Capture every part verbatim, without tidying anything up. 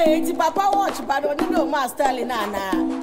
Hey, it's Papa Watch, but I don't know Master Linana.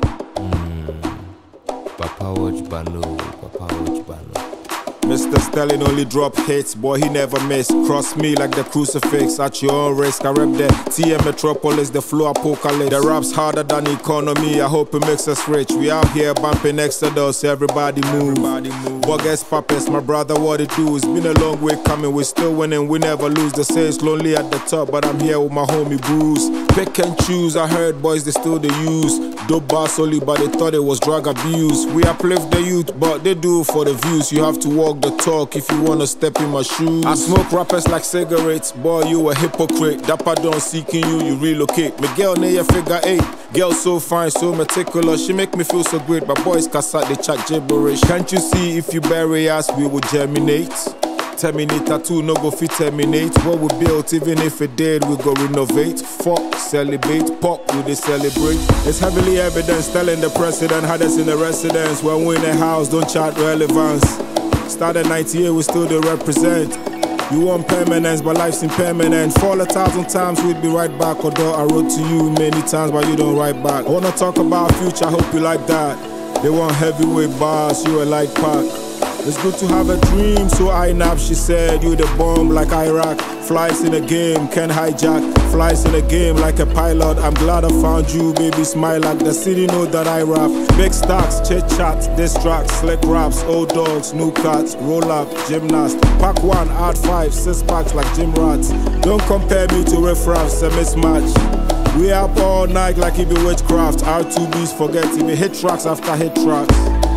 Papa Watch Bano, Papa Watch Bano. Mister Sterling only drop hits, boy he never miss. Cross me like the crucifix, at your own risk. I rep the T M Metropolis, the flow apocalypse. The rap's harder than economy, I hope it makes us rich. We out here bumping Exodus, everybody move. Everybody move. Bogus Papas, my brother, what it do? It's been a long way coming, we still winning, we never lose. They say it's lonely at the top, but I'm here with my homie Bruce. Pick and choose, I heard boys they still the use. Dope bars only, but they thought it was drug abuse. We uplift the youth, but they do it for the views. You have to walk the talk if you wanna step in my shoes. I smoke rappers like cigarettes, boy you a hypocrite. Dapper don't seeking you, you relocate. Miguel near figure eight, girl so fine, so meticulous. She make me feel so great, but boys cassette they chat gibberish. Can't you see if you bury us, we will germinate? Terminator two, no go fit terminate. What we built, even if it did, we go renovate. Fuck, celebrate, pop, we they celebrate. It's heavily evidence, telling the president had us in the residence. When we in the house, don't chat relevance. Started ninety-eight, we still they represent. You want permanence, but life's impermanent. Fall a thousand times, we'd be right back. Although I wrote to you many times, but you don't write back. I wanna talk about future, I hope you like that. They want heavyweight bars, you a light pack. It's good to have a dream, so I nap, she said. You the bomb like Iraq. Flies in the game, can hijack. Flies in the game like a pilot. I'm glad I found you, baby, smile like the city know that I rap. Big stacks, chit chats, diss tracks, slick raps, old dogs, new cats, roll up, gymnast. Pack one, add five, six packs like gym rats. Don't compare me to riffraffs, a mismatch. We up all night like it be witchcraft. R two B's forget it be hit tracks after hit tracks.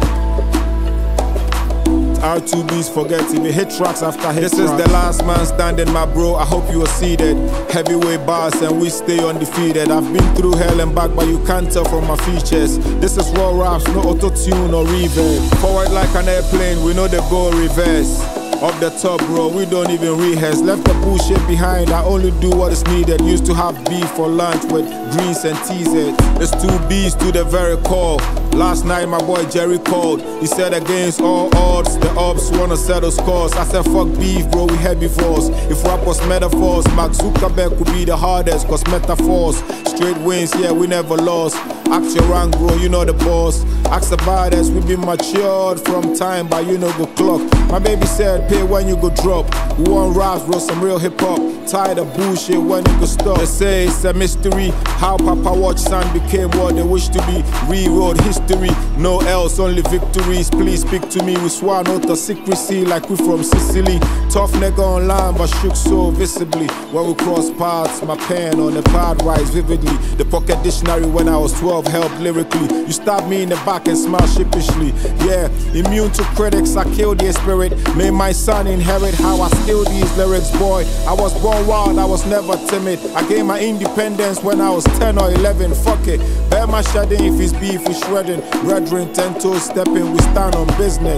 R two B's forget it, we hit tracks after hit. This tracks. Is the last man standing, my bro, I hope you are seated. Heavyweight bars and we stay undefeated. I've been through hell and back, but you can't tell from my features. This is raw raps, no auto-tune or reverb. Forward like an airplane, we know the go reverse. Up the top, bro, we don't even rehearse. Left the bullshit behind, I only do what is needed. Used to have beef for lunch with greens and T Z. It's two B's to the very core. Last night my boy Jerry called. He said against all odds, the ops wanna settle scores. I said fuck beef, bro, we heavy force. If rap was metaphors, Mark Zuckerberg could be the hardest, cause metaphors. Straight wins, yeah, we never lost. Act your rank, bro, you know the boss. Ask about us, we been matured from time, but you know go clock. My baby said, pay when you go drop. We want raps, bro, some real hip hop. Tired of bullshit when you go stop. They say it's a mystery how Papa Watch son became what they wish to be. Rewrote history, no else, only victories. Please speak to me, we swear not the secrecy like we from Sicily. Tough nigga online, but shook so visibly. When we cross paths, my pen on the pad rise vividly. The pocket dictionary when I was twelve helped lyrically. You stabbed me in the back and smile sheepishly. Yeah, immune to critics, I killed their spirit. Made my son inherit how I steal these lyrics, boy. I was born wild, I was never timid. I gained my independence when I was ten or eleven. Fuck it, bear my shedding if it's beef, we shredding. Brethren, ten toes stepping, we stand on business.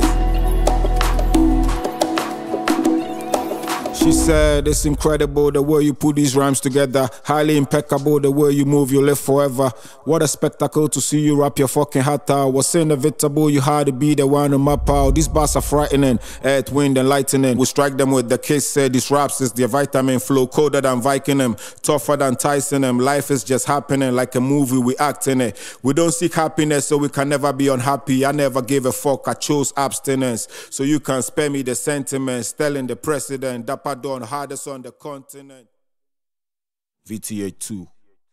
She said, it's incredible the way you put these rhymes together. Highly impeccable the way you move, you live forever. What a spectacle to see you rap your fucking heart out. Was inevitable, you had to be the one to map out. These bars are frightening, earth, wind and lightning. We strike them with the kiss, said these raps is their vitamin flow. Colder than Viking them, tougher than Tyson them. Life is just happening like a movie, we act in it. We don't seek happiness, so we can never be unhappy. I never gave a fuck, I chose abstinence. So you can spare me the sentiments. Telling the president, Dapper Don, hardest on the continent. V T A two.